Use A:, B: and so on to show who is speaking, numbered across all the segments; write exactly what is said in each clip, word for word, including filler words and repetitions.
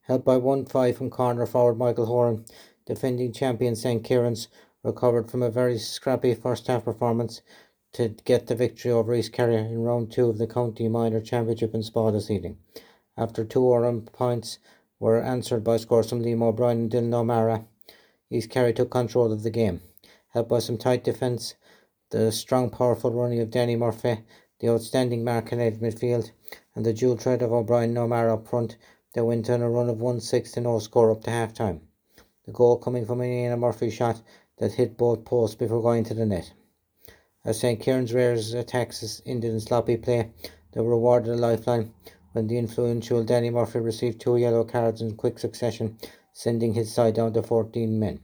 A: Helped by one five from corner forward Michael Horan, defending champion Saint Kieran's recovered from a very scrappy first half performance to get the victory over East Kerry in round two of the County Minor Championship in Spa this evening. After two Oran points were answered by scores from Liam O'Brien and Dylan O'Mara, East Kerry took control of the game. Helped by some tight defence, the strong powerful running of Danny Murphy, the outstanding Mark Kennedy midfield, and the dual threat of O'Brien and O'Mara up front, they went on a run of one six to no score up to half time. The goal coming from an Ian Murphy shot that hit both posts before going to the net. As Saint Kieran's Rares attacks ended in sloppy play, they were rewarded a lifeline when the influential Danny Murphy received two yellow cards in quick succession, sending his side down to fourteen men.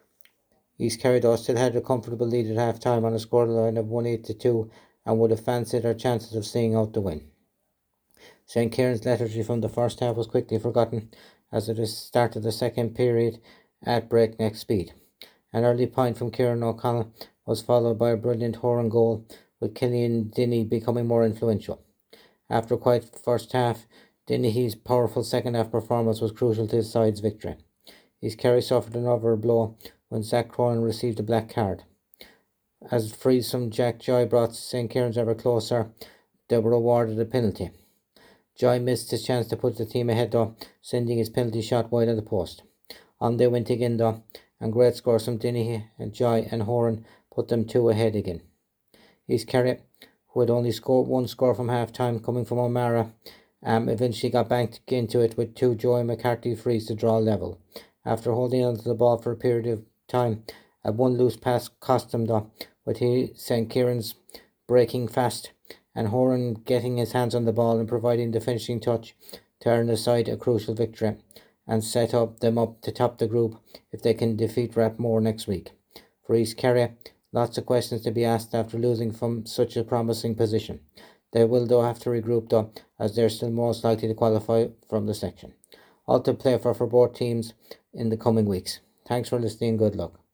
A: East Kerry though still had a comfortable lead at half time on a scoreline of one eight to two and would have fancied their chances of seeing out the win. Saint Kieran's lethargy from the first half was quickly forgotten as it started the second period at breakneck speed. An early point from Kieran O'Connell was followed by a brilliant Horan goal, with Killian Dinny becoming more influential. After a quiet first half, Dinny's powerful second half performance was crucial to his side's victory. East Kerry suffered another blow when Zach Cronin received a black card. As frees from Jack Joy brought Saint Kieran's ever closer, they were awarded a penalty. Joy missed his chance to put the team ahead though, sending his penalty shot wide of the post. On they went again though, and great scores from Dinny and Joy and Horan put them two ahead again. East Kerry, who had only scored one score from half time coming from O'Mara, um, eventually got back into it with two Joy McCarthy frees to draw level. After holding onto the ball for a period of time, a one loose pass cost them though, with he, Saint Kieran's breaking fast and Horan getting his hands on the ball and providing the finishing touch to earn the side a crucial victory and set up them up to top the group if they can defeat Rapmore next week. For East Kerry, lots of questions to be asked after losing from such a promising position. They will though have to regroup though, as they're still most likely to qualify from the section. All to play for for both teams in the coming weeks. Thanks for listening and good luck.